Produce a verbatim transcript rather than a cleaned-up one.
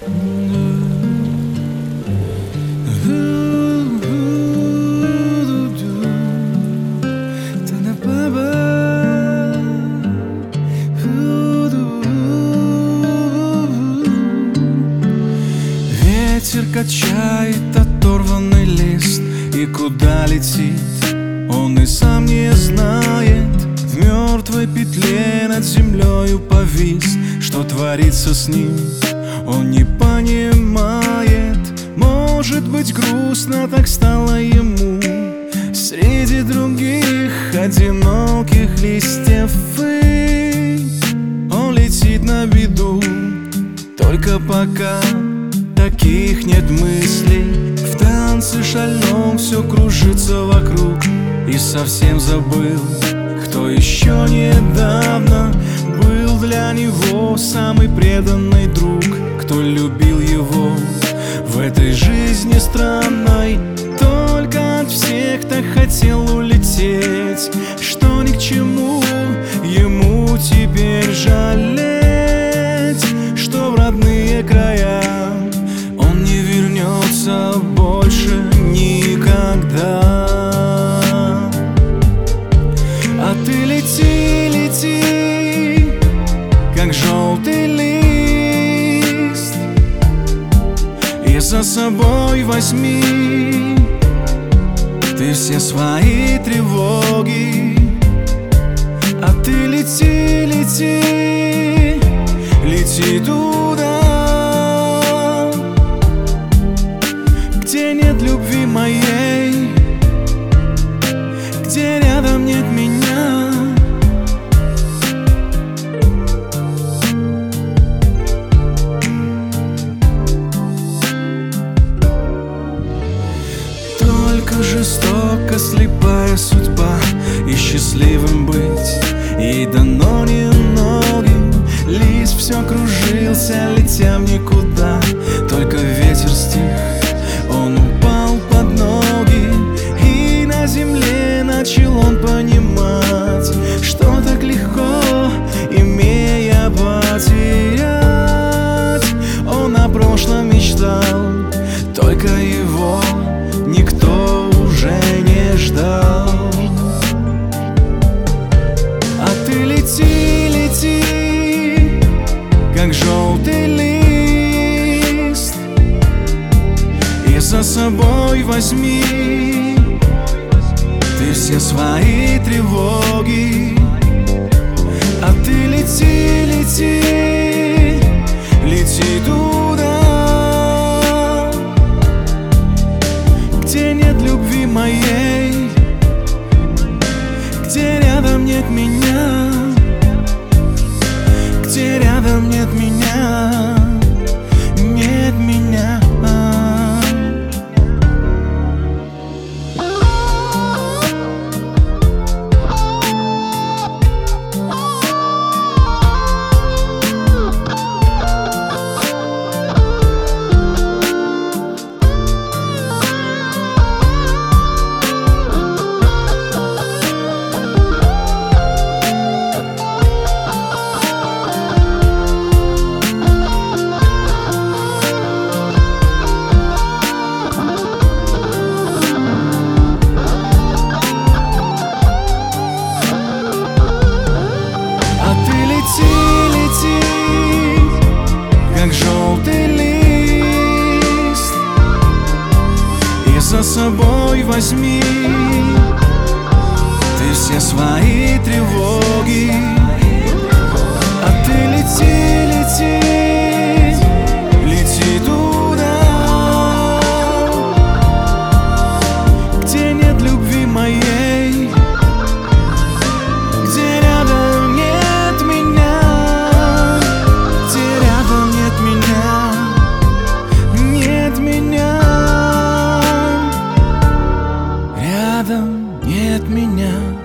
Ветер качает оторванный лист, и куда летит, он и сам не знает. В мертвой петле над землею повис. Что творится с ним, он не понимает. Может быть, грустно так стало ему среди других одиноких листьев, и он летит на беду. Только пока таких нет мыслей, в танце шальном все кружится вокруг, и совсем забыл, кто еще недавно был для него самый преданный друг, кто любил его в этой жизни странной. Только от всех так хотел улететь, что ни к чему ему теперь жалеть, что в родные края он не вернется больше никогда. А ты лети, лети, как желтый лист, и за собой возьми ты все свои тревоги. А ты лети, лети, лети туда, где нет любви моей, где рядом нет меня. Только жестоко слепая судьба, и счастливым быть ей дано немногим. Лист все кружился, летя в никуда, только ветер стих, он упал под ноги, и на земле начал он понимать, что так легко, имея, потерять. Он о прошлом мечтал, только его никто уже не ждал. А ты лети, лети, как желтый лист, и за собой возьми ты все свои тревоги. А ты лети, лети, лети туда, где нет любви моей, где рядом нет меня, где рядом нет меня, нет меня. Лети, лети, как желтый лист, и за собой возьми ты все свои тревоги. А ты лети, лети, лети туда, где нет любви моей, где рядом нет меня, где рядом нет меня, нет меня, рядом нет меня.